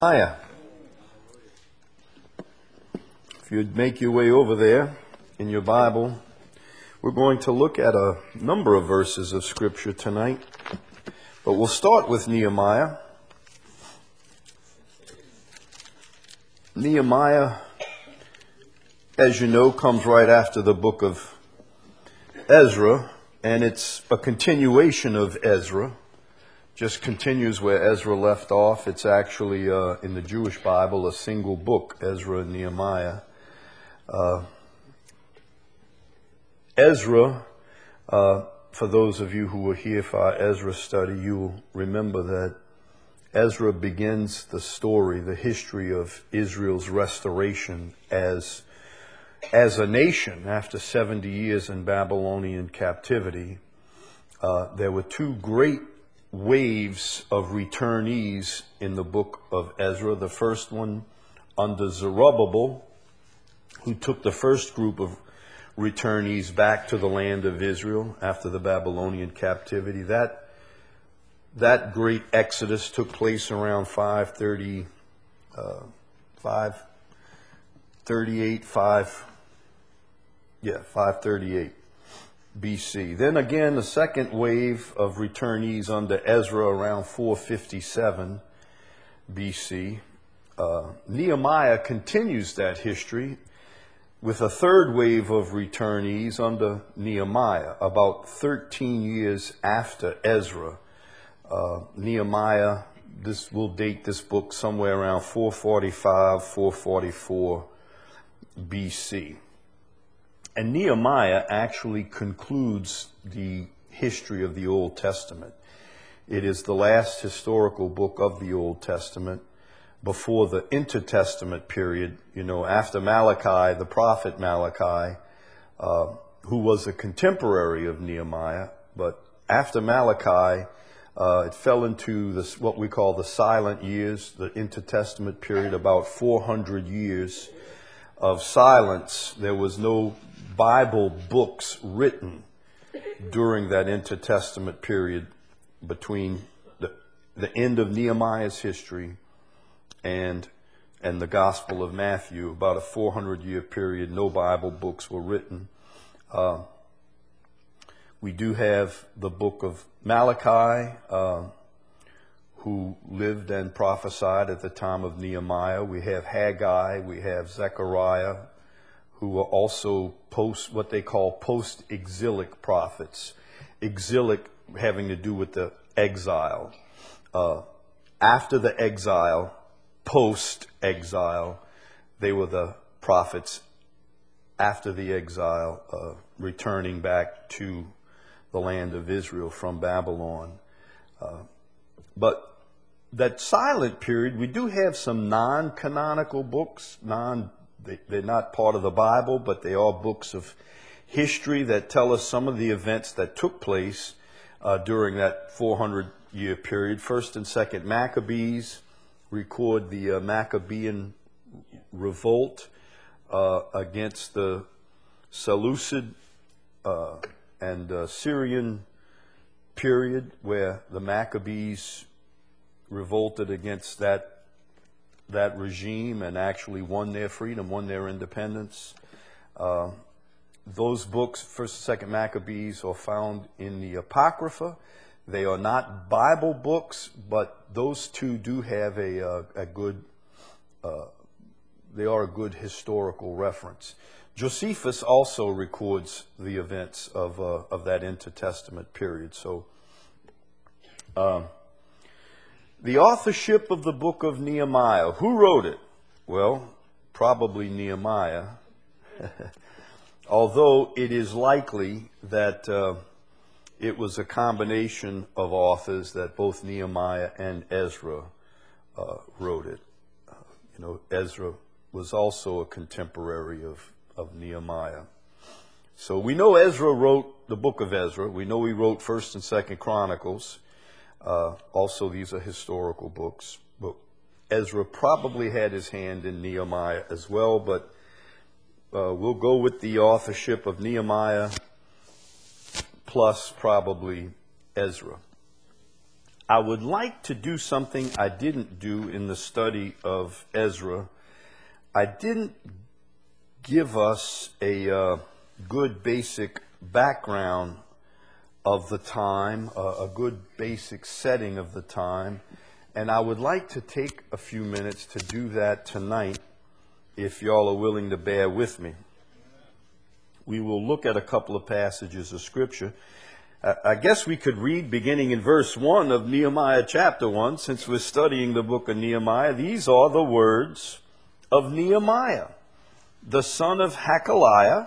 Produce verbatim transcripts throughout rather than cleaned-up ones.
Nehemiah. If you'd make your way over there in your Bible, we're going to look at a number of verses of Scripture tonight, but we'll start with Nehemiah. Nehemiah, as you know, comes right after the book of Ezra, and it's a continuation of Ezra. Just continues where Ezra left off. It's actually, uh, in the Jewish Bible, a single book, Ezra and Nehemiah. Uh, Ezra, uh, for those of you who were here for our Ezra study, you will remember that Ezra begins the story, the history of Israel's restoration as, as a nation after seventy years in Babylonian captivity. Uh, there were two great waves of returnees in the book of Ezra. The first one under Zerubbabel, who took the first group of returnees back to the land of Israel after the Babylonian captivity. That, that great exodus took place around five thirty, uh, five thirty-eight, five, yeah, five thirty-eight. B C. Then again, the second wave of returnees under Ezra around four fifty-seven B C. Uh, Nehemiah continues that history with a third wave of returnees under Nehemiah, about thirteen years after Ezra. Uh, Nehemiah, this will date this book somewhere around four forty-five, four forty-four B C. And Nehemiah actually concludes the history of the Old Testament. It is the last historical book of the Old Testament before the intertestament period. You know, after Malachi, the prophet Malachi, uh, who was a contemporary of Nehemiah, but after Malachi, uh, it fell into this, what we call the silent years, the intertestament period, about four hundred years of silence. There was no Bible books written during that intertestament period between the, the end of Nehemiah's history and and the Gospel of Matthew. About a four hundred year period, no Bible books were written. Uh, we do have the book of Malachi, uh, who lived and prophesied at the time of Nehemiah. We have Haggai, we have Zechariah, who were also post, what they call post-exilic prophets. Exilic having to do with the exile. Uh, after the exile, post-exile, they were the prophets after the exile, uh, returning back to the land of Israel from Babylon. Uh, but that silent period, we do have some non-canonical books, non They, they're not part of the Bible, but they are books of history that tell us some of the events that took place uh, during that four hundred year period. First and Second Maccabees record the uh, Maccabean revolt uh, against the Seleucid uh, and uh, Syrian period, where the Maccabees revolted against that that regime and actually won their freedom, won their independence. Uh, those books, First and Second Maccabees, are found in the Apocrypha. They are not Bible books, but those two do have a, a, a good, uh, they are a good historical reference. Josephus also records the events of, uh, of that intertestament period. So, um, the authorship of the book of Nehemiah. Who wrote it? Well, probably Nehemiah. Although it is likely that uh, it was a combination of authors, that both Nehemiah and Ezra uh, wrote it. Uh, you know, Ezra was also a contemporary of, of Nehemiah. So we know Ezra wrote the book of Ezra. We know he wrote First and Second Chronicles. Uh, also, these are historical books, but Ezra probably had his hand in Nehemiah as well, but uh, we'll go with the authorship of Nehemiah plus probably Ezra. I would like to do something I didn't do in the study of Ezra. I didn't give us a uh, good basic background of the time, uh, a good basic setting of the time, and I would like to take a few minutes to do that tonight, if y'all are willing to bear with me. We will look at a couple of passages of Scripture. Uh, I guess we could read beginning in verse one of Nehemiah chapter one, since we're studying the book of Nehemiah. These are the words of Nehemiah, the son of Hakaliah.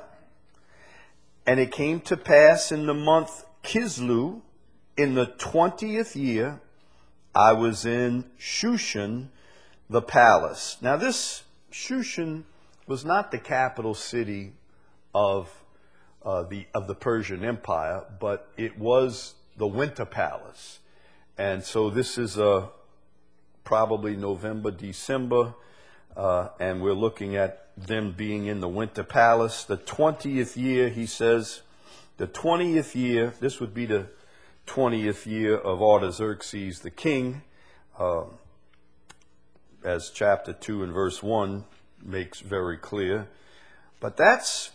And it came to pass in the month Kislev, in the twentieth year, I was in Shushan, the palace. Now this Shushan was not the capital city of uh, the of the Persian Empire, but it was the Winter Palace. And so this is uh, probably November, December, uh, and we're looking at them being in the Winter Palace. The twentieth year, he says, the twentieth year, this would be the twentieth year of Artaxerxes the king, uh, as chapter two and verse one makes very clear. But that's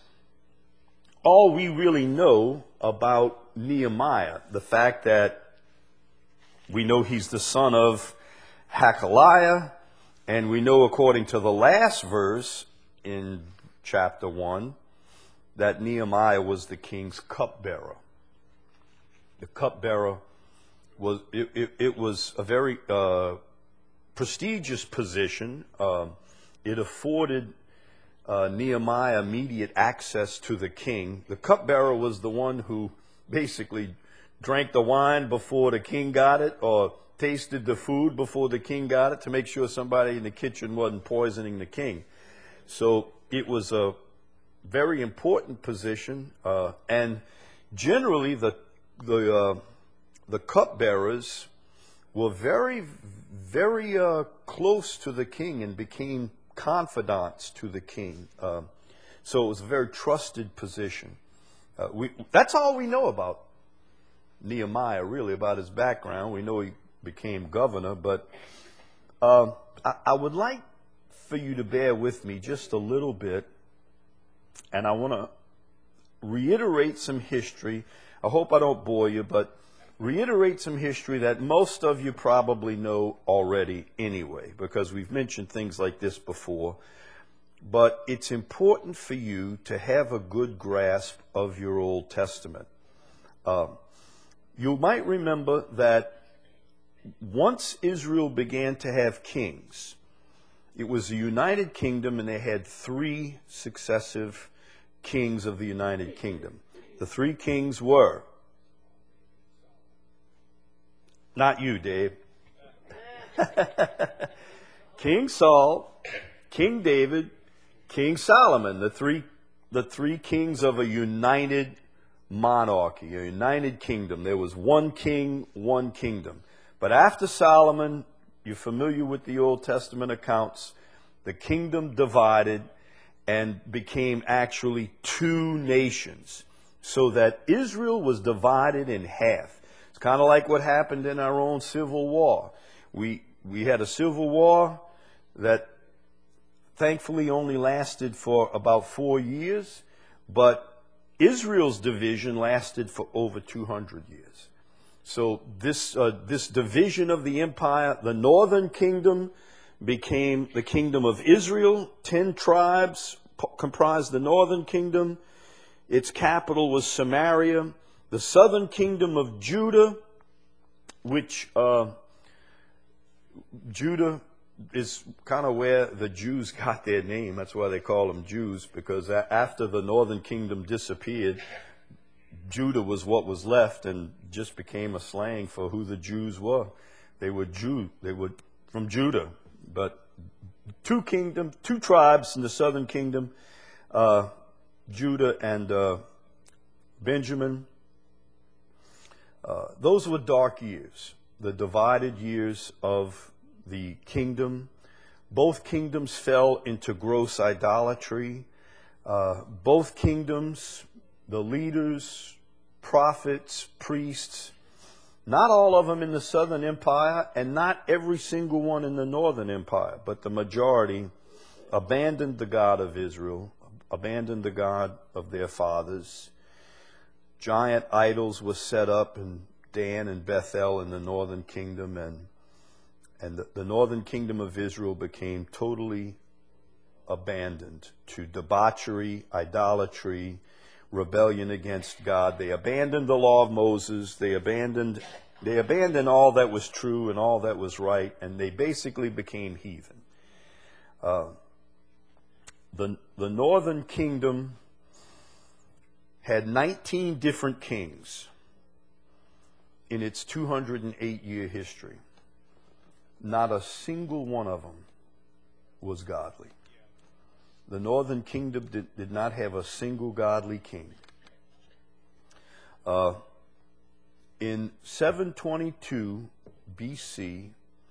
all we really know about Nehemiah. The fact that we know he's the son of Hakaliah, and we know according to the last verse in chapter one that Nehemiah was the king's cupbearer. The cupbearer was, it, it, it was a very uh, prestigious position. Uh, it afforded uh, Nehemiah immediate access to the king. The cupbearer was the one who basically drank the wine before the king got it, or tasted the food before the king got it, to make sure somebody in the kitchen wasn't poisoning the king. So it was a very important position, uh, and generally the the uh, the cupbearers were very, very uh, close to the king and became confidants to the king. Uh, so it was a very trusted position. Uh, we, that's all we know about Nehemiah, really, about his background. We know he became governor, but uh, I, I would like for you to bear with me just a little bit, and I want to reiterate some history. I hope I don't bore you, but reiterate some history that most of you probably know already anyway, because we've mentioned things like this before. But it's important for you to have a good grasp of your Old Testament. Uh, you might remember that once Israel began to have kings, it was a united kingdom, and they had three successive kings of the United Kingdom. The three kings were, not you, Dave, King Saul, King David, King Solomon, the three, the three kings of a united monarchy, a united kingdom. There was one king, one kingdom. But after Solomon, you're familiar with the Old Testament accounts, the kingdom divided and became actually two nations, so that Israel was divided in half. It's kind of like what happened in our own civil war. We, we had a civil war that thankfully only lasted for about four years, but Israel's division lasted for over two hundred years. So this, uh, this division of the empire, the northern kingdom became the kingdom of Israel. Ten tribes p- comprised the northern kingdom. Its capital was Samaria. The southern kingdom of Judah, which uh, Judah is kind of where the Jews got their name. That's why they call them Jews, because a- after the northern kingdom disappeared, Judah was what was left, and just became a slang for who the Jews were. They were Jew. They were from Judah. But two kingdoms, two tribes in the southern kingdom, uh, Judah and uh, Benjamin. Uh, those were dark years, the divided years of the kingdom. Both kingdoms fell into gross idolatry. Uh, both kingdoms, the leaders, prophets, priests, Not all of them in the southern empire, and not every single one in the northern empire, but the majority abandoned the God of Israel, abandoned the God of their fathers. Giant idols were set up in Dan and Bethel in the northern kingdom, and and the, the northern kingdom of Israel became totally abandoned to debauchery, idolatry, rebellion against God. They abandoned the law of Moses. They abandoned they abandoned all that was true and all that was right, and they basically became heathen. Uh, the the northern kingdom had nineteen different kings in its two hundred eight year history. Not a single one of them was godly. The northern kingdom did, did not have a single godly king. Uh, in seven twenty-two B C,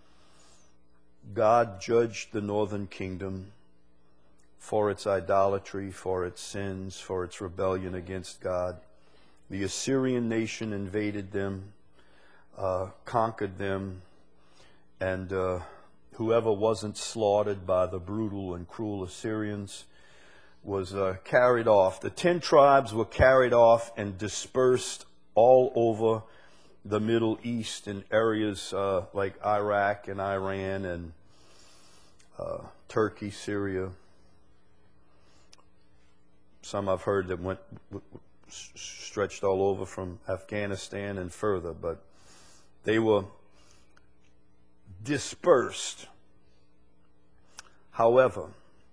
God judged the northern kingdom for its idolatry, for its sins, for its rebellion against God. The Assyrian nation invaded them, uh, conquered them, and uh, whoever wasn't slaughtered by the brutal and cruel Assyrians was uh, carried off. The ten tribes were carried off and dispersed all over the Middle East in areas uh, like Iraq and Iran and uh, Turkey, Syria. Some I've heard that went stretched all over from Afghanistan and further, but they were dispersed. However,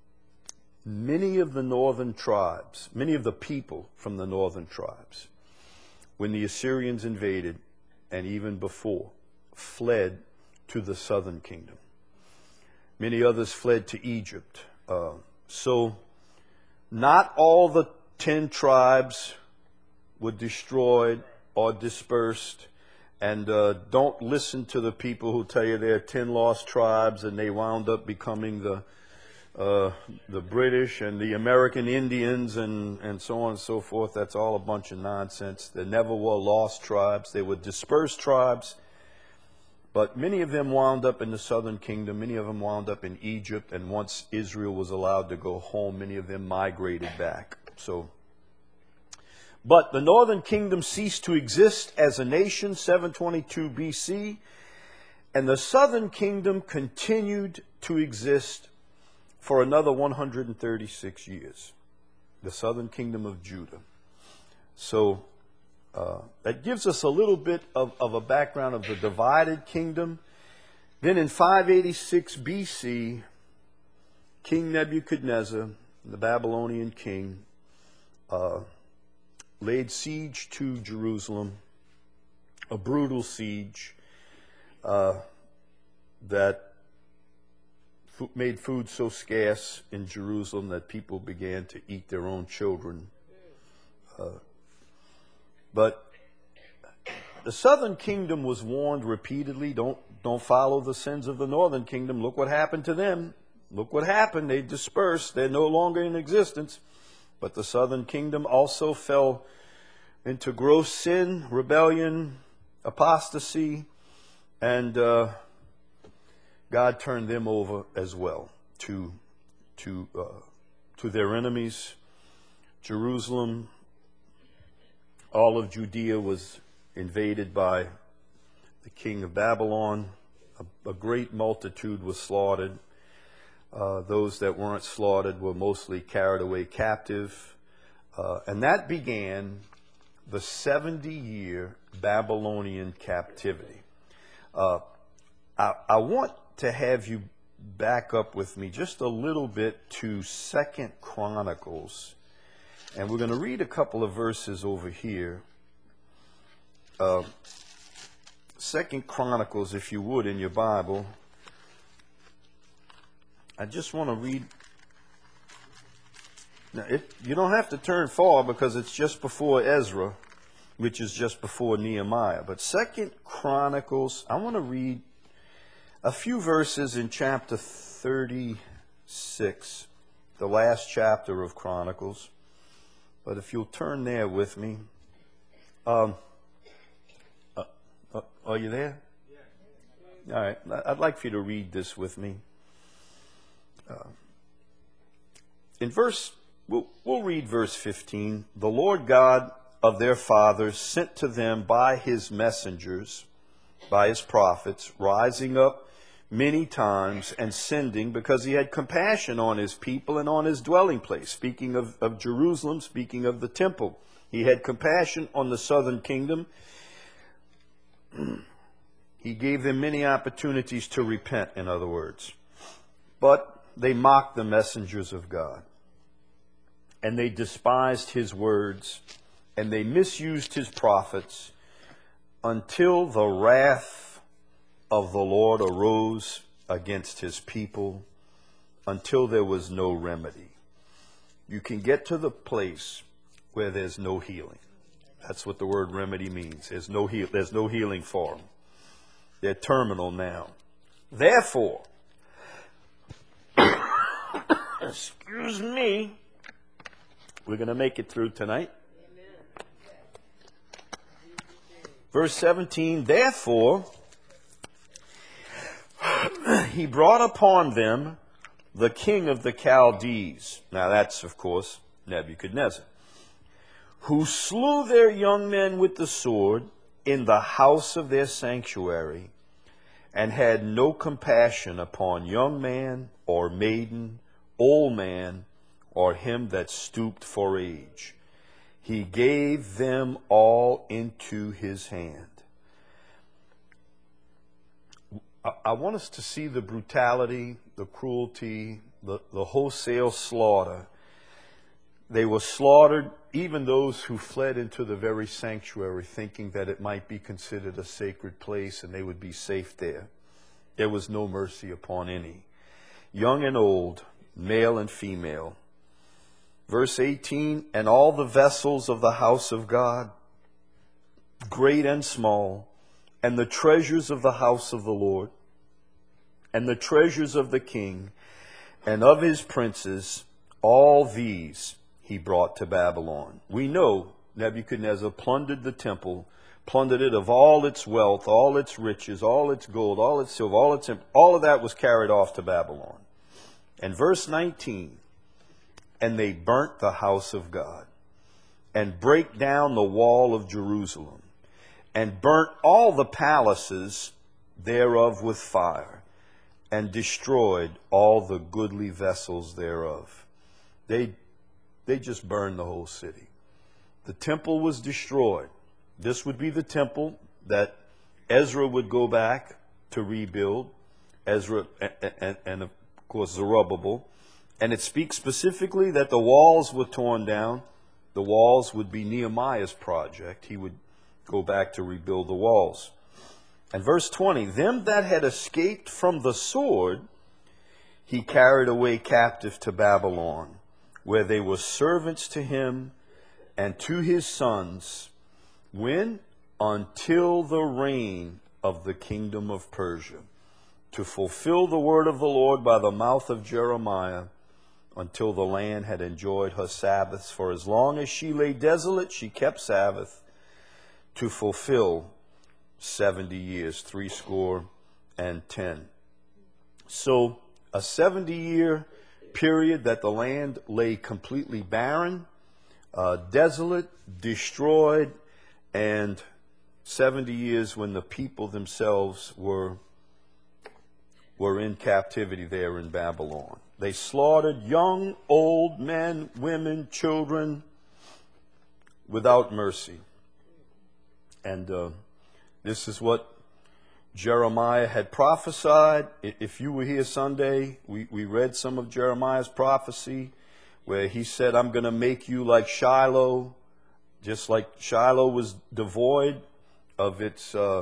many of the northern tribes, many of the people from the northern tribes, when the Assyrians invaded, and even before, fled to the southern kingdom. Many others fled to Egypt. Uh, so, not all the ten tribes were destroyed or dispersed. And uh, don't listen to the people who tell you there are ten lost tribes and they wound up becoming the uh, the British and the American Indians and, and so on and so forth. That's all a bunch of nonsense. There never were lost tribes. They were dispersed tribes. But many of them wound up in the southern kingdom. Many of them wound up in Egypt. And once Israel was allowed to go home, many of them migrated back. So, but the northern kingdom ceased to exist as a nation, seven twenty-two B C, and the southern kingdom continued to exist for another one hundred thirty-six years, the southern kingdom of Judah. So uh, that gives us a little bit of, of a background of the divided kingdom. Then in five eighty-six B C, King Nebuchadnezzar, the Babylonian king, uh, laid siege to Jerusalem, a brutal siege uh, that f- made food so scarce in Jerusalem that people began to eat their own children. Uh, but the southern kingdom was warned repeatedly, don't, don't follow the sins of the northern kingdom. Look what happened to them. Look what happened. They dispersed. They're no longer in existence. But the southern kingdom also fell into gross sin, rebellion, apostasy, and uh, God turned them over as well to to uh, to their enemies. Jerusalem, all of Judea was invaded by the king of Babylon. A, a great multitude was slaughtered. Uh, those that weren't slaughtered were mostly carried away captive. Uh, and that began the seventy-year Babylonian captivity. Uh, I, I want to have you back up with me just a little bit to Second Chronicles. And we're going to read a couple of verses over here. Uh, Second Chronicles, if you would, in your Bible. I just want to read. Now, it, you don't have to turn far because it's just before Ezra, which is just before Nehemiah. But Second Chronicles, I want to read a few verses in chapter thirty-six, the last chapter of Chronicles. But if you'll turn there with me. Um, uh, uh, Are you there? All right. I'd like for you to read this with me. Uh, in verse, we'll, we'll read verse fifteen. The Lord God of their fathers sent to them by his messengers, by his prophets, rising up many times and sending, because he had compassion on his people and on his dwelling place. Speaking of, of Jerusalem, speaking of the temple. He had compassion on the southern kingdom. He gave them many opportunities to repent, in other words. But they mocked the messengers of God. And they despised his words. And they misused his prophets until the wrath of the Lord arose against his people, until there was no remedy. You can get to the place where there's no healing. That's what the word remedy means. There's no heal, there's no healing for them. They're terminal now. Therefore, excuse me, we're going to make it through tonight. Verse seventeen, therefore, he brought upon them the king of the Chaldees. Now that's, of course, Nebuchadnezzar, who slew their young men with the sword in the house of their sanctuary, and had no compassion upon young man or maiden, old man, or him that stooped for age. He gave them all into his hand. I, I want us to see the brutality, the cruelty, the, the wholesale slaughter. They were slaughtered, even those who fled into the very sanctuary, thinking that it might be considered a sacred place and they would be safe there. There was no mercy upon any, young and old, male and female. Verse eighteen, and all the vessels of the house of God, great and small, and the treasures of the house of the Lord, and the treasures of the king, and of his princes, all these he brought to Babylon. We know Nebuchadnezzar plundered the temple, plundered it of all its wealth, all its riches, all its gold, all its silver, all its, all of that was carried off to Babylon. And verse nineteen, and they burnt the house of God, and brake down the wall of Jerusalem, and burnt all the palaces thereof with fire, and destroyed all the goodly vessels thereof. They They just burned the whole city. The temple was destroyed. This would be the temple that Ezra would go back to rebuild. Ezra and, and, and of course Zerubbabel. And it speaks specifically that the walls were torn down. The walls would be Nehemiah's project. He would go back to rebuild the walls. And verse twenty, them that had escaped from the sword, he carried away captive to Babylon, where they were servants to him and to his sons, when? Until the reign of the kingdom of Persia, to fulfill the word of the Lord by the mouth of Jeremiah, until the land had enjoyed her Sabbaths. For as long as she lay desolate, she kept Sabbath, to fulfill seventy years, threescore and ten. So a seventy-year period that the land lay completely barren, uh, desolate, destroyed, and seventy years when the people themselves were, were in captivity there in Babylon. They slaughtered young, old, men, women, children, without mercy. And uh, this is what Jeremiah had prophesied. If you were here Sunday, we, we read some of Jeremiah's prophecy where he said, I'm going to make you like Shiloh, just like Shiloh was devoid of its uh,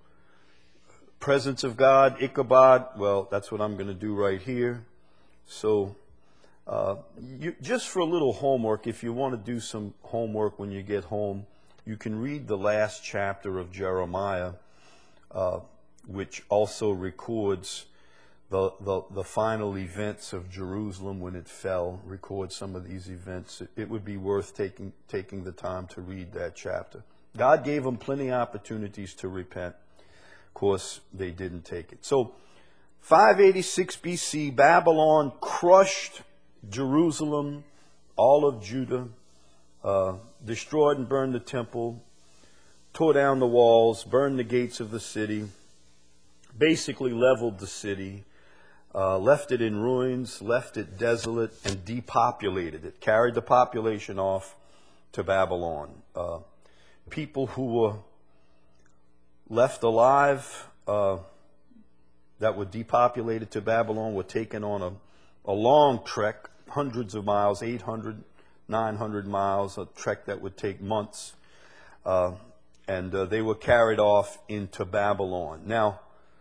presence of God, Ichabod. Well, that's what I'm going to do right here. So uh, you, just for a little homework, if you want to do some homework when you get home, you can read the last chapter of Jeremiah, uh, which also records the, the, the final events of Jerusalem when it fell, records some of these events. It, it would be worth taking, taking the time to read that chapter. God gave them plenty of opportunities to repent. course, they didn't take it. So five eighty-six B C, Babylon crushed Jerusalem, all of Judah, uh, destroyed and burned the temple, tore down the walls, burned the gates of the city, basically leveled the city, uh, left it in ruins, left it desolate, and depopulated it, carried the population off to Babylon. Uh, people who were left alive uh, that were depopulated to Babylon were taken on a, a long trek, hundreds of miles, eight hundred, nine hundred miles, a trek that would take months. Uh, and uh, they were carried off into Babylon. Now,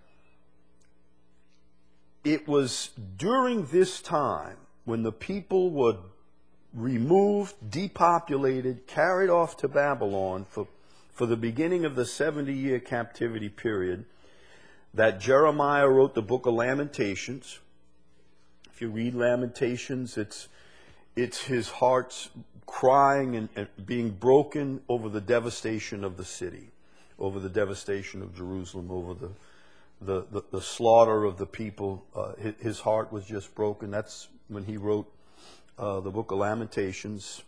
it was during this time when the people were removed, depopulated, carried off to Babylon for, for the beginning of the seventy-year captivity period that Jeremiah wrote the book of Lamentations. If you read Lamentations, it's, it's his heart's crying and, and being broken over the devastation of the city, over the devastation of Jerusalem, over the The, the, the slaughter of the people. Uh, his, his heart was just broken. That's when he wrote uh, the book of Lamentations.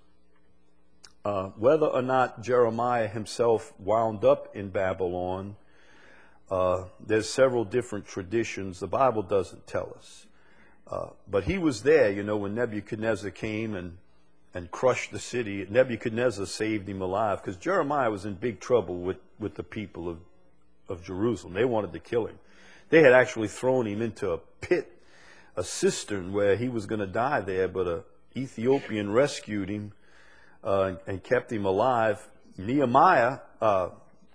Uh, whether or not Jeremiah himself wound up in Babylon, uh, there's several different traditions. The Bible doesn't tell us. Uh, but he was there, you know, when Nebuchadnezzar came and, and crushed the city. Nebuchadnezzar saved him alive because Jeremiah was in big trouble with, with the people of of Jerusalem. They wanted to kill him. They had actually thrown him into a pit, a cistern where he was going to die there, but a Ethiopian rescued him uh, and, and kept him alive. Nehemiah, uh,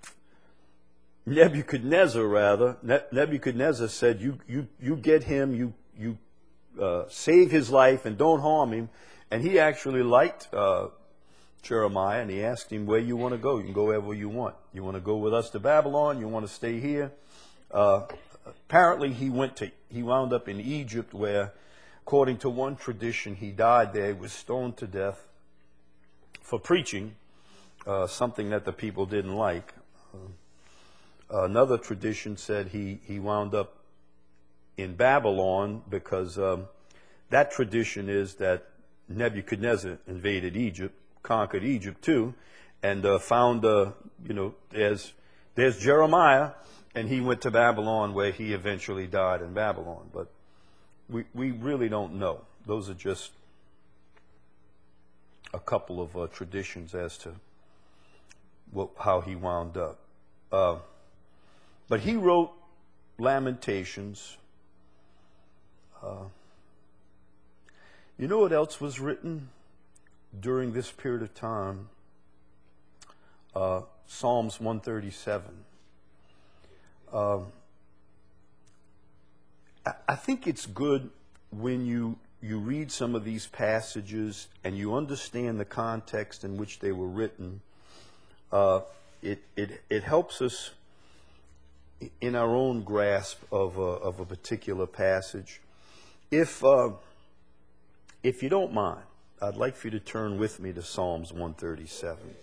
Nebuchadnezzar rather, ne- Nebuchadnezzar said, you, you, you get him, you, you uh, save his life and don't harm him. And he actually liked uh, Jeremiah, and he asked him, where you want to go? You can go wherever you want. You want to go with us to Babylon? You want to stay here? Uh, apparently he went to, he wound up in Egypt where, according to one tradition, he died there. He was stoned to death for preaching, uh, something that the people didn't like. Uh, another tradition said he, he wound up in Babylon because um, that tradition is that Nebuchadnezzar invaded Egypt, conquered Egypt too, and uh, found, uh, you know, there's, there's Jeremiah, and he went to Babylon where he eventually died in Babylon. But we, we really don't know. Those are just a couple of uh, traditions as to what, how he wound up. Uh, but he wrote Lamentations. Uh, you know what else was written during this period of time? Uh, Psalms one thirty-seven. Uh, I, I think it's good when you you read some of these passages and you understand the context in which they were written. Uh, it it it helps us in our own grasp of a, of a particular passage. If uh, if you don't mind, I'd like for you to turn with me to Psalms one thirty-seven.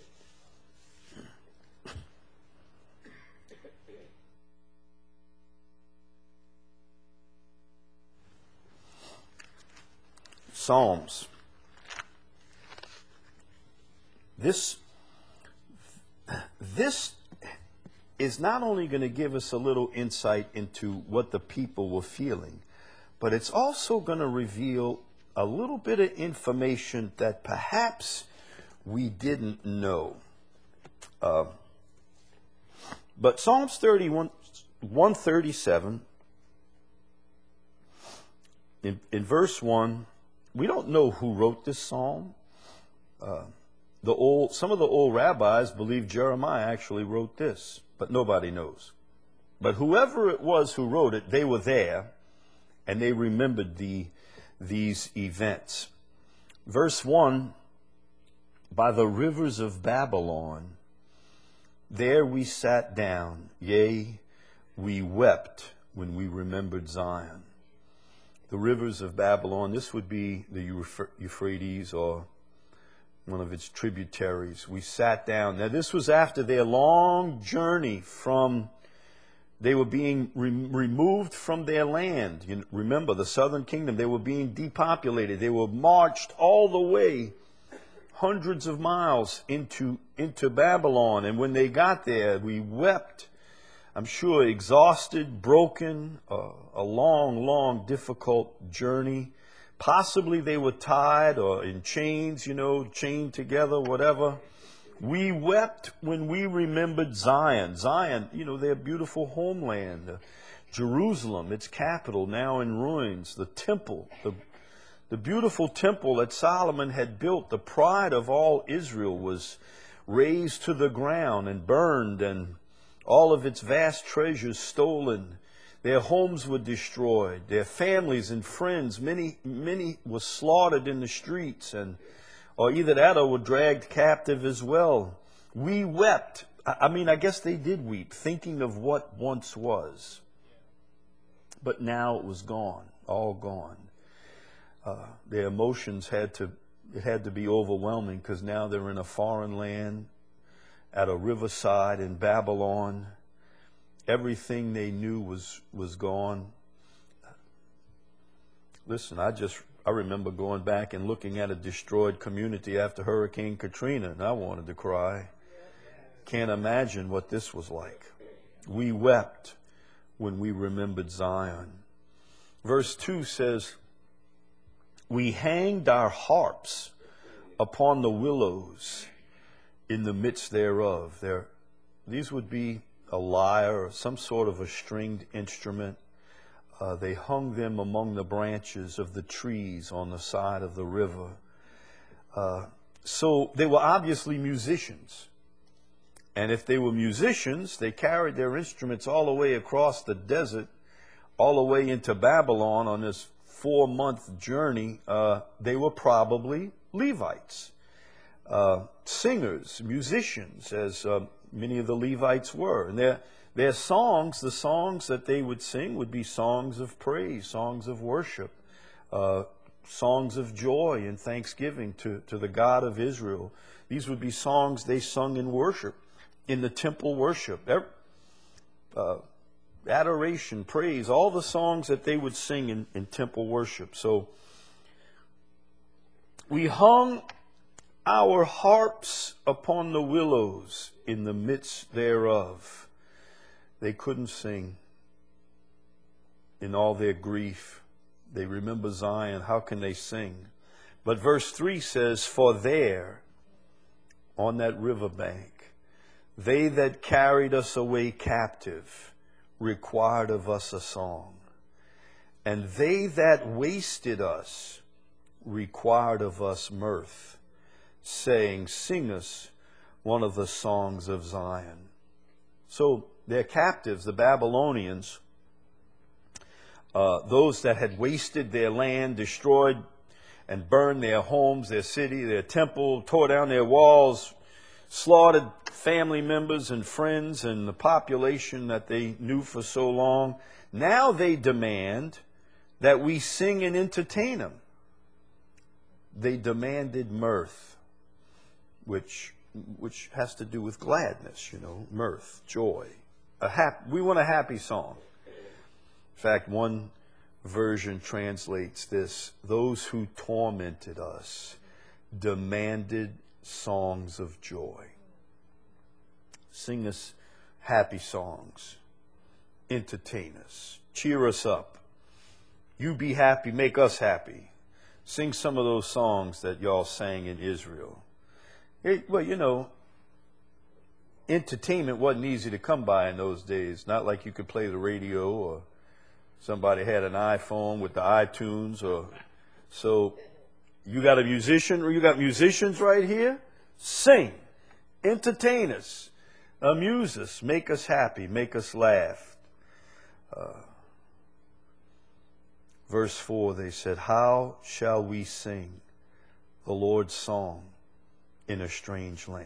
Psalms. This, this is not only going to give us a little insight into what the people were feeling, but it's also going to reveal a little bit of information that perhaps we didn't know. Uh, but Psalms thirty-one, one thirty-seven, in, in verse one, we don't know who wrote this psalm. Uh, the old, some of the old rabbis believe Jeremiah actually wrote this, but nobody knows. But whoever it was who wrote it, they were there, and they remembered the these events. Verse one, by the rivers of Babylon, there we sat down, yea, we wept when we remembered Zion. The rivers of Babylon, this would be the Euphrates or one of its tributaries. We sat down. Now this was after their long journey from They were being re- removed from their land. You remember, the southern kingdom, they were being depopulated. They were marched all the way hundreds of miles into, into Babylon. And when they got there, we wept. I'm sure exhausted, broken, uh, a long, long, difficult journey. Possibly they were tied or in chains, you know, chained together, whatever. We wept when we remembered Zion. Zion, you know, their beautiful homeland. Uh, Jerusalem, its capital, now in ruins. The temple, the, the beautiful temple that Solomon had built, the pride of all Israel, was razed to the ground and burned, and all of its vast treasures stolen. Their homes were destroyed. Their families and friends, many, many were slaughtered in the streets, and or either that or were dragged captive as well. We wept. I mean, I guess they did weep, thinking of what once was. But now it was gone, all gone. Uh, their emotions had to, it had to be overwhelming, because now they're in a foreign land, at a riverside in Babylon. Everything they knew was, was gone. Listen, I just, I remember going back and looking at a destroyed community after Hurricane Katrina, and I wanted to cry. Can't imagine what this was like. We wept when we remembered Zion. Verse two says, we hanged our harps upon the willows in the midst thereof. There, these would be a lyre or some sort of a stringed instrument. Uh, they hung them among the branches of the trees on the side of the river. Uh, so they were obviously musicians. And if they were musicians, they carried their instruments all the way across the desert, all the way into Babylon on this four-month journey. Uh, they were probably Levites, uh, singers, musicians, as uh, many of the Levites were. And their, their songs, the songs that they would sing would be songs of praise, songs of worship, uh, songs of joy and thanksgiving to, to the God of Israel. These would be songs they sung in worship, in the temple worship. Uh, adoration, praise, all the songs that they would sing in, in temple worship. So we hung our harps upon the willows in the midst thereof. They couldn't sing in all their grief. They remember Zion. How can they sing? But verse three says, for there, on that riverbank, they that carried us away captive required of us a song. And they that wasted us required of us mirth, saying, sing us one of the songs of Zion. So their captives, the Babylonians, uh, those that had wasted their land, destroyed and burned their homes, their city, their temple, tore down their walls, slaughtered family members and friends and the population that they knew for so long. Now they demand that we sing and entertain them. They demanded mirth, which which has to do with gladness, you know, mirth, joy. A hap- we want a happy song. In fact, one version translates this, those who tormented us demanded songs of joy. Sing us happy songs. Entertain us. Cheer us up. You be happy, make us happy. Sing some of those songs that y'all sang in Israel. It, well, you know, entertainment wasn't easy to come by in those days. Not like you could play the radio or somebody had an iPhone with the iTunes. Or so you got a musician, or you got musicians right here? Sing. Entertain us. Amuse us. Make us happy. Make us laugh. Uh, verse four, they said, how shall we sing the Lord's song in a strange land?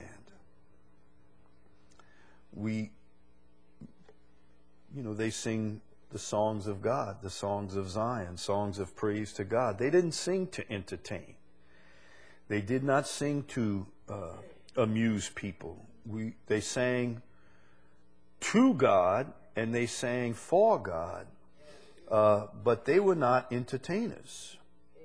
We, you know, they sing the songs of God, the songs of Zion, songs of praise to God. They didn't sing to entertain. They did not sing to uh, amuse people. We, they sang to God and they sang for God, uh, but they were not entertainers.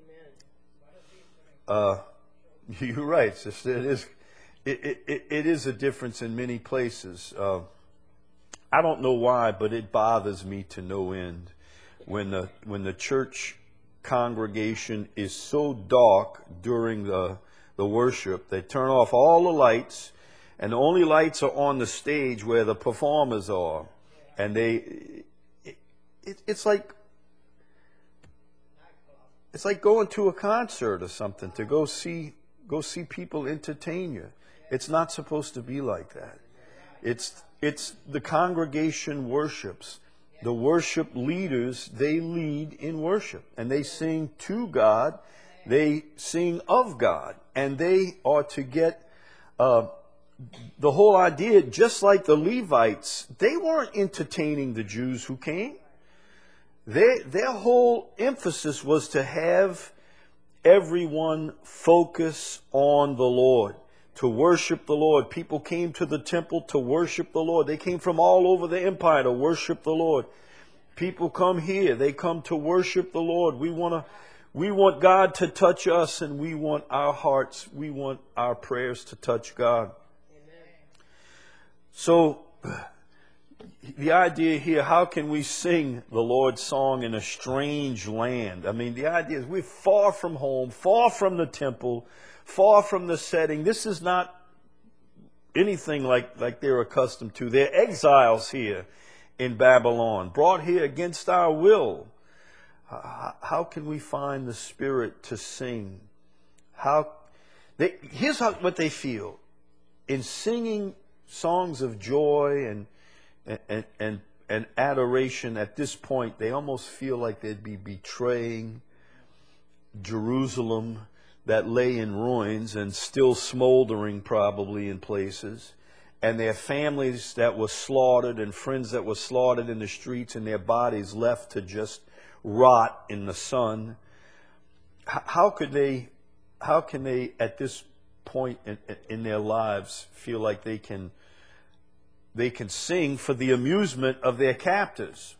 Uh, you're right, sister. It is, it, it, it is a difference in many places. Uh, I don't know why, but it bothers me to no end when the when the church congregation is so dark during the the worship. They turn off all the lights, and the only lights are on the stage where the performers are, and they it, it, it's like it's like going to a concert or something to go see go see people entertain you. It's not supposed to be like that. It's it's the congregation worships. The worship leaders, they lead in worship, and they sing to God, they sing of God, and they are to get uh, the whole idea, just like the Levites, they weren't entertaining the Jews who came. They, their whole emphasis was to have everyone focus on the Lord, to worship the Lord. People came to the temple to worship the Lord. They came from all over the empire to worship the Lord. People come here. They come to worship the Lord. We want to, we want God to touch us, and we want our hearts, we want our prayers to touch God. Amen. So, the idea here, how can we sing the Lord's song in a strange land? I mean, the idea is we're far from home, far from the temple, far from the setting. This is not anything like, like they're accustomed to. They're exiles here in Babylon, brought here against our will. How can we find the spirit to sing? How they, here's how, what they feel. In singing songs of joy and, and, and, and adoration at this point, they almost feel like they'd be betraying Jerusalem, that lay in ruins and still smoldering probably in places, and their families that were slaughtered and friends that were slaughtered in the streets, and their bodies left to just rot in the sun. How could they, how can they at this point in, in their lives feel like they can, they can sing for the amusement of their captors?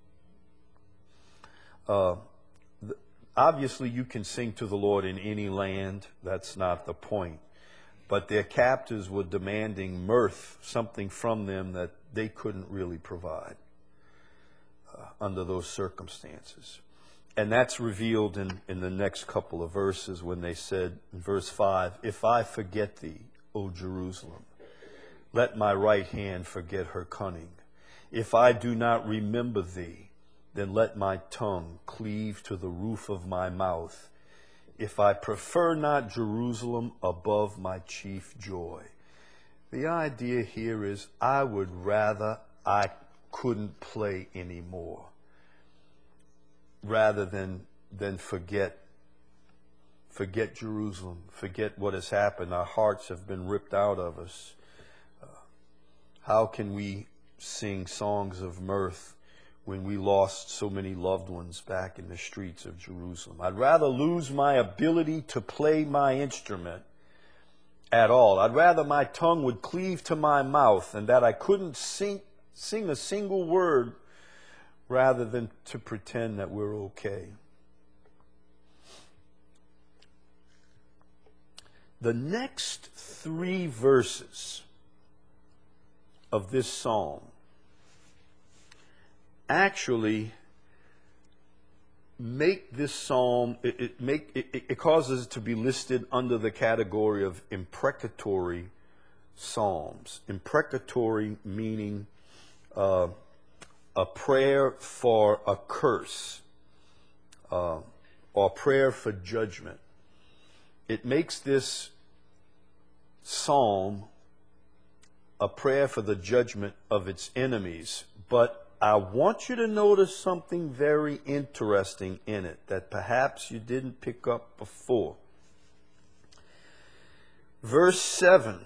Uh, Obviously, you can sing to the Lord in any land. That's not the point. But their captors were demanding mirth, something from them that they couldn't really provide uh, under those circumstances. And that's revealed in, in the next couple of verses when they said, in verse five, "If I forget thee, O Jerusalem, let my right hand forget her cunning. If I do not remember thee, then let my tongue cleave to the roof of my mouth. If I prefer not Jerusalem above my chief joy." The idea here is, I would rather I couldn't play anymore rather than, than forget, forget Jerusalem, forget what has happened. Our hearts have been ripped out of us. Uh, how can we sing songs of mirth when we lost so many loved ones back in the streets of Jerusalem? I'd rather lose my ability to play my instrument at all. I'd rather my tongue would cleave to my mouth and that I couldn't sing, sing a single word rather than to pretend that we're okay. The next three verses of this psalm actually make this psalm, it, it make it, it causes it to be listed under the category of imprecatory psalms. Imprecatory meaning uh, a prayer for a curse uh, or prayer for judgment. It makes this psalm a prayer for the judgment of its enemies. But I want you to notice something very interesting in it that perhaps you didn't pick up before. Verse seven.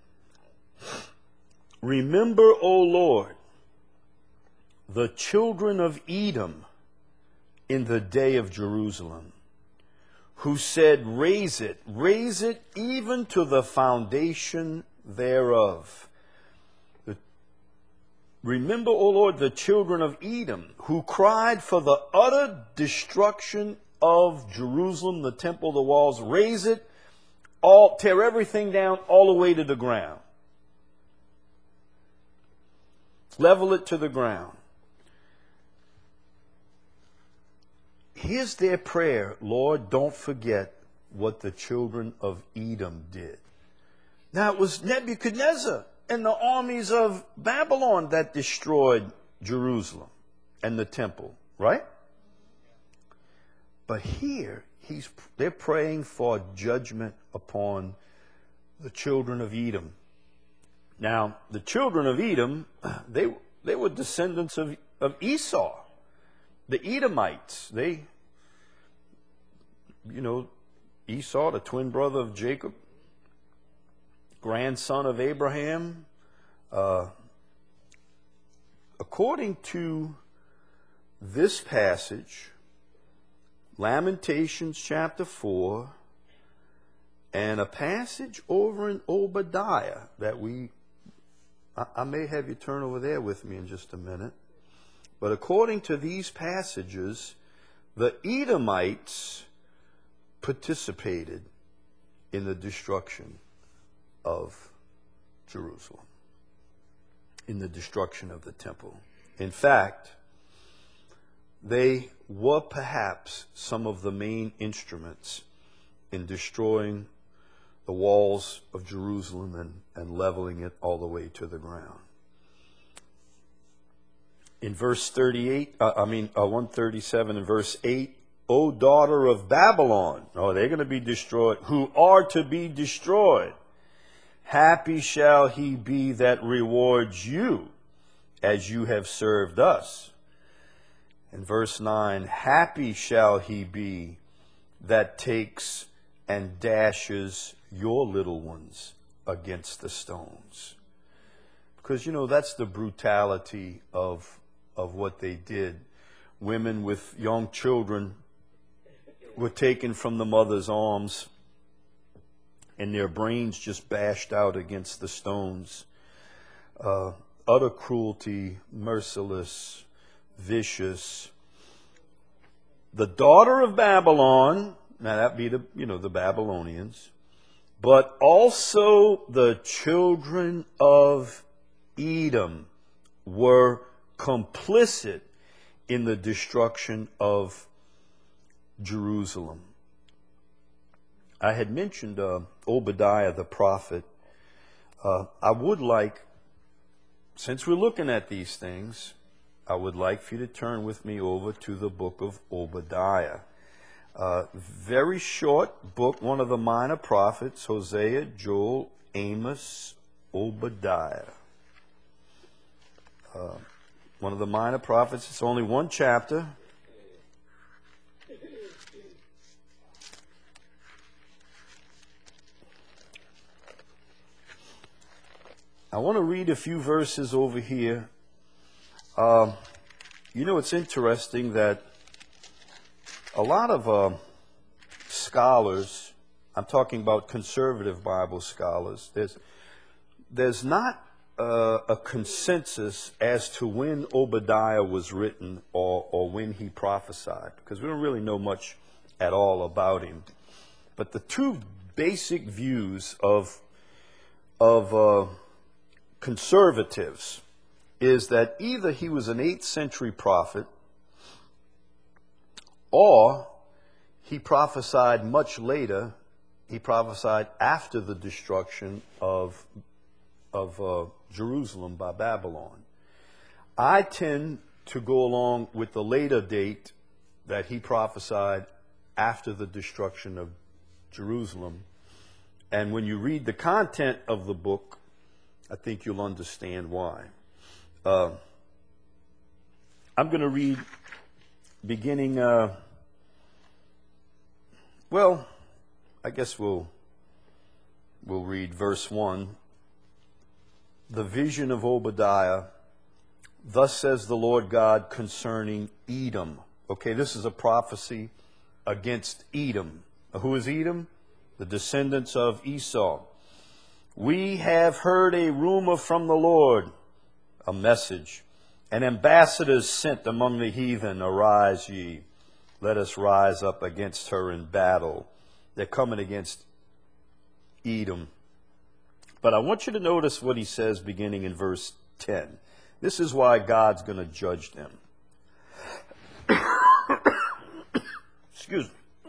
"Remember, O Lord, the children of Edom in the day of Jerusalem, who said, raise it, raise it even to the foundation thereof." The, remember, O Lord, the children of Edom, who cried for the utter destruction of Jerusalem, the temple, the walls. Raze it, all, tear everything down all the way to the ground. Level it to the ground. Here's their prayer: Lord, don't forget what the children of Edom did. Now, it was Nebuchadnezzar and the armies of Babylon that destroyed Jerusalem and the temple, right? But here, he's, they're praying for judgment upon the children of Edom. Now, the children of Edom, they, they were descendants of, of Esau, the Edomites. They, you know, Esau, the twin brother of Jacob, grandson of Abraham. Uh, according to this passage, Lamentations chapter four, and a passage over in Obadiah that we, I, I may have you turn over there with me in just a minute. But according to these passages, the Edomites participated in the destruction of Jerusalem, in the destruction of the temple. In fact, they were perhaps some of the main instruments in destroying the walls of Jerusalem and, and leveling it all the way to the ground. In verse thirty-eight, uh, I mean uh, one thirty-seven and verse eight, O daughter of Babylon, oh, they're going to be destroyed, who are to be destroyed. Happy shall he be that rewards you as you have served us. In verse nine, happy shall he be that takes and dashes your little ones against the stones. Because, you know, that's the brutality of, of what they did. Women with young children were taken from the mother's arms and their brains just bashed out against the stones. Uh, utter cruelty, merciless, vicious. The daughter of Babylon, now that be the, you know, the Babylonians, but also the children of Edom were complicit in the destruction of Jerusalem. I had mentioned uh, Obadiah the prophet. Uh, I would like, since we're looking at these things, I would like for you to turn with me over to the book of Obadiah. Uh, very short book, one of the minor prophets, Hosea, Joel, Amos, Obadiah. Uh, one of the minor prophets. It's only one chapter. I want to read a few verses over here. Uh, you know, it's interesting that a lot of uh, scholars, I'm talking about conservative Bible scholars, there's, there's not uh, a consensus as to when Obadiah was written or, or when he prophesied, because we don't really know much at all about him. But the two basic views of, of uh, conservatives is that either he was an eighth century prophet or he prophesied much later. He prophesied after the destruction of, of uh, Jerusalem by Babylon. I tend to go along with the later date that he prophesied after the destruction of Jerusalem. And when you read the content of the book, I think you'll understand why. Uh, I'm going to read beginning, uh, well, I guess we'll, we'll read verse one. The vision of Obadiah. Thus says the Lord God concerning Edom. Okay, this is a prophecy against Edom. Who is Edom? The descendants of Esau. We have heard a rumor from the Lord. a message. And ambassadors sent among the heathen, arise ye, let us rise up against her in battle. They're coming against Edom. But I want you to notice what he says beginning in verse ten. This is why God's going to judge them. Excuse me.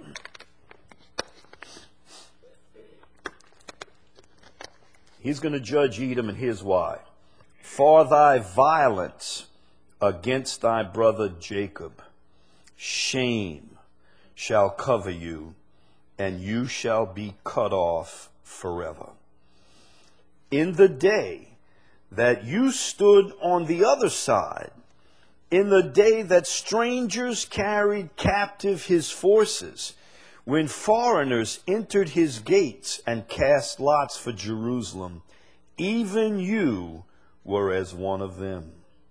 He's going to judge Edom, and here's why. For thy violence against thy brother Jacob, shame shall cover you, and you shall be cut off forever. In the day that you stood on the other side, in the day that strangers carried captive his forces, when foreigners entered his gates and cast lots for Jerusalem, even you were as one of them.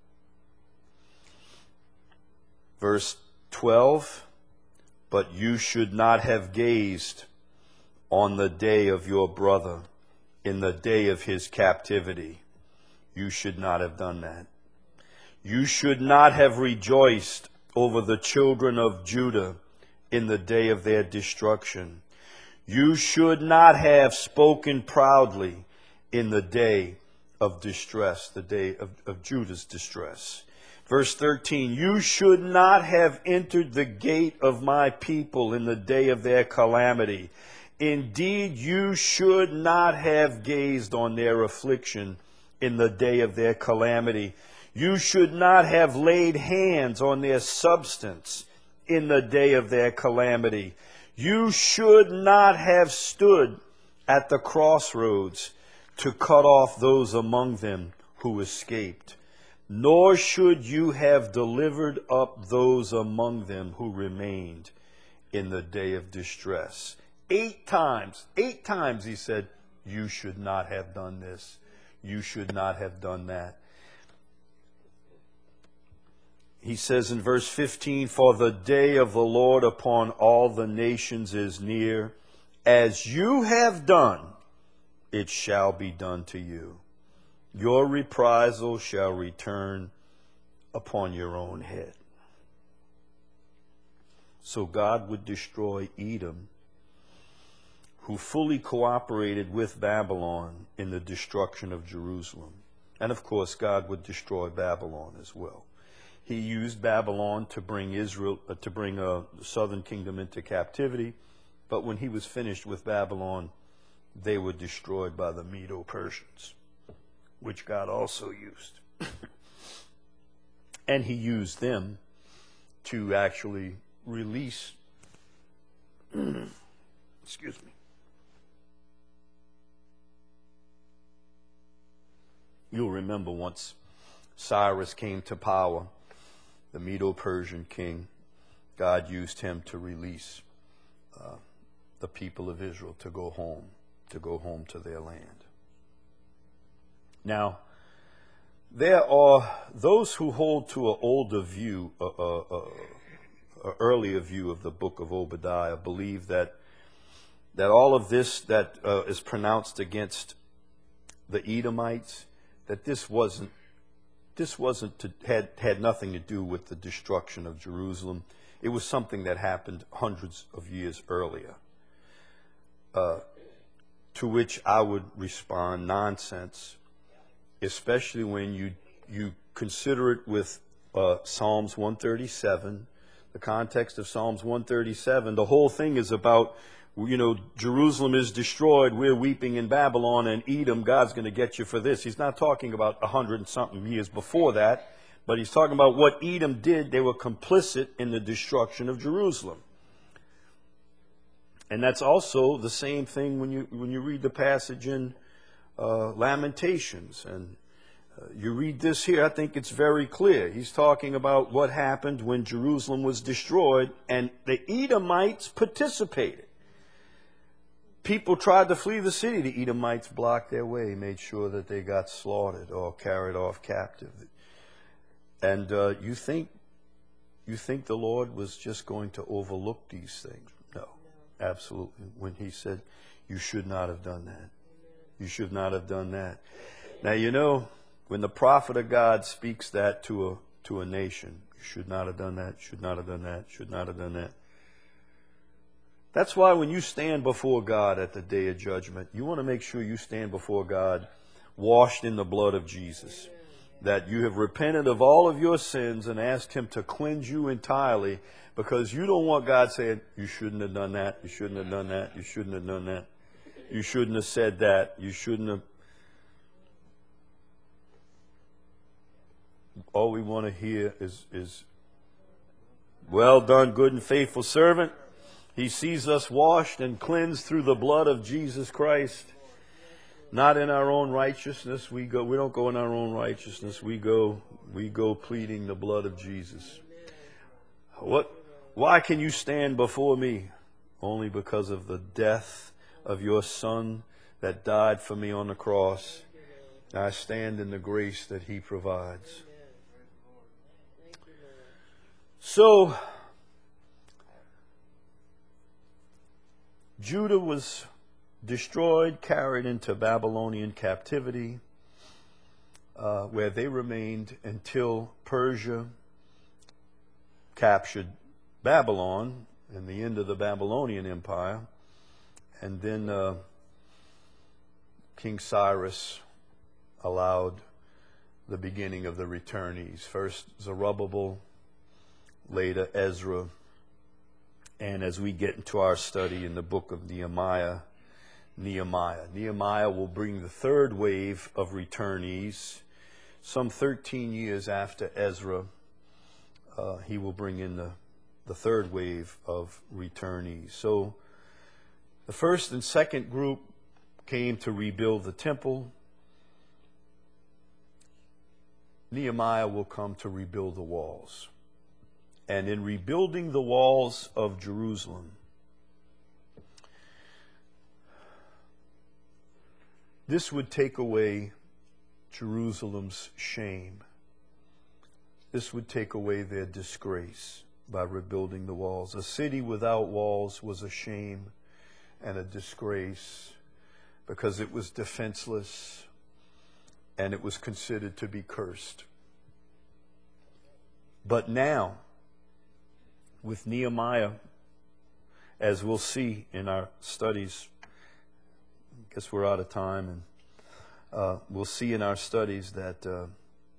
Verse twelve, but you should not have gazed on the day of your brother, in the day of his captivity. You should not have done that. You should not have rejoiced over the children of Judah in the day of their destruction. You should not have spoken proudly in the day of distress, the day of, of Judah's distress. Verse thirteen, you should not have entered the gate of my people in the day of their calamity. Indeed, you should not have gazed on their affliction in the day of their calamity. You should not have laid hands on their substance in the day of their calamity. You should not have stood at the crossroads to cut off those among them who escaped. Nor should you have delivered up those among them who remained in the day of distress. Eight times, eight times he said, you should not have done this. You should not have done that. He says in verse fifteen, for the day of the Lord upon all the nations is near. As you have done, it shall be done to you. Your reprisal shall return upon your own head. So God would destroy Edom, who fully cooperated with Babylon in the destruction of Jerusalem. And of course, God would destroy Babylon as well. He used Babylon to bring Israel, uh, to bring uh, the southern kingdom into captivity. But when he was finished with Babylon, they were destroyed by the Medo-Persians, which God also used. And he used them to actually release, excuse me, you'll remember once Cyrus came to power, the Medo-Persian king, God used him to release uh, the people of Israel to go home, to go home to their land. Now, there are those who hold to an older view, an uh, uh, uh, earlier view of the book of Obadiah, believe that that all of this that uh, is pronounced against the Edomites, that this wasn't this wasn't to, had had nothing to do with the destruction of Jerusalem. It was something that happened hundreds of years earlier. Uh, to which I would respond, nonsense, especially when you you consider it with uh, Psalms one thirty-seven, the context of Psalms one thirty-seven. The whole thing is about, you know, Jerusalem is destroyed, we're weeping in Babylon, and Edom, God's going to get you for this. He's not talking about a hundred and something years before that, but he's talking about what Edom did. They were complicit in the destruction of Jerusalem. And that's also the same thing when you when you read the passage in uh, Lamentations. And uh, you read this here, I think it's very clear. He's talking about what happened when Jerusalem was destroyed, and the Edomites participated. People tried to flee the city. The Edomites blocked their way, made sure that they got slaughtered or carried off captive. And uh, you think you think the Lord was just going to overlook these things? No, absolutely. When he said, you should not have done that. You should not have done that. Now, you know, When the prophet of God speaks that to a to a nation, you should not have done that, should not have done that, should not have done that. That's why when you stand before God at the day of judgment, you want to make sure you stand before God washed in the blood of Jesus. That you have repented of all of your sins and asked Him to cleanse you entirely, because you don't want God saying, you shouldn't have done that, you shouldn't have done that, you shouldn't have done that, you shouldn't have said that, you shouldn't have. All we want to hear is, is, well done, good and faithful servant. He sees us washed and cleansed through the blood of Jesus Christ. Not in our own righteousness. We go, we don't go in our own righteousness. We go, we go pleading the blood of Jesus. What, why can you stand before me? Only because of the death of your Son that died for me on the cross. I stand in the grace that He provides. So, Judah was destroyed, carried into Babylonian captivity, uh, where they remained until Persia captured Babylon and the end of the Babylonian Empire. And then uh, King Cyrus allowed the beginning of the returnees. First Zerubbabel, later Ezra. And as we get into our study in the book of Nehemiah, Nehemiah. Nehemiah will bring the third wave of returnees. Some thirteen years after Ezra, uh, he will bring in the, the third wave of returnees. So the first and second group came to rebuild the temple. Nehemiah will come to rebuild the walls. And in rebuilding the walls of Jerusalem, this would take away Jerusalem's shame. This would take away their disgrace by rebuilding the walls. A city without walls was a shame and a disgrace because it was defenseless and it was considered to be cursed. But now, with Nehemiah, as we'll see in our studies, I guess we're out of time, and uh, we'll see in our studies that uh,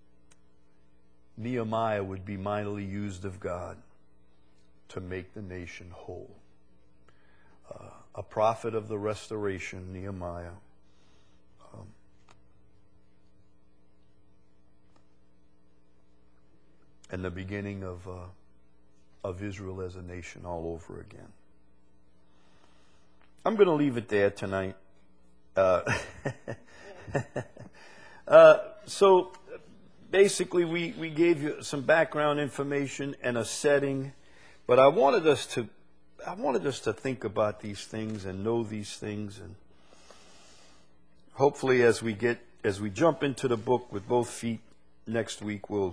Nehemiah would be mightily used of God to make the nation whole. Uh, a prophet of the restoration, Nehemiah. Um, and the beginning of uh, of Israel as a nation all over again. I'm going to leave it there tonight. Uh, uh, so basically we, we gave you some background information and a setting, but I wanted us to I wanted us to think about these things and know these things, and hopefully as we get as we jump into the book with both feet next week, we'll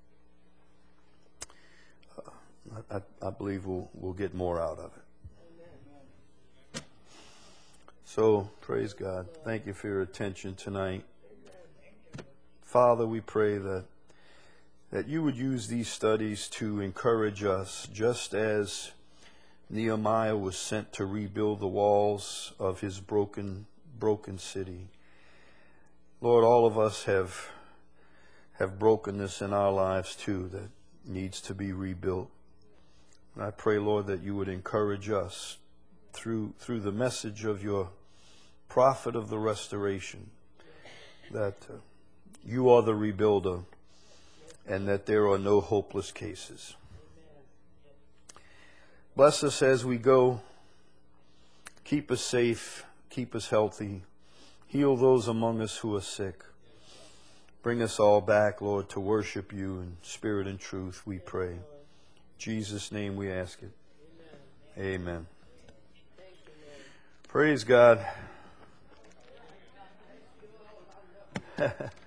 uh, I, I believe we'll we'll get more out of it. So, praise God. Thank you for your attention tonight. Father, we pray that that you would use these studies to encourage us, just as Nehemiah was sent to rebuild the walls of his broken broken city. Lord, all of us have have brokenness in our lives too that needs to be rebuilt. And I pray, Lord, that you would encourage us through through the message of your prophet of the restoration, that uh, you are the rebuilder and that there are no hopeless cases. Bless us as we go. Keep us safe. Keep us healthy. Heal those among us who are sick. Bring us all back, Lord, to worship you in spirit and truth, we pray. In Jesus' name we ask it. Amen. Praise God.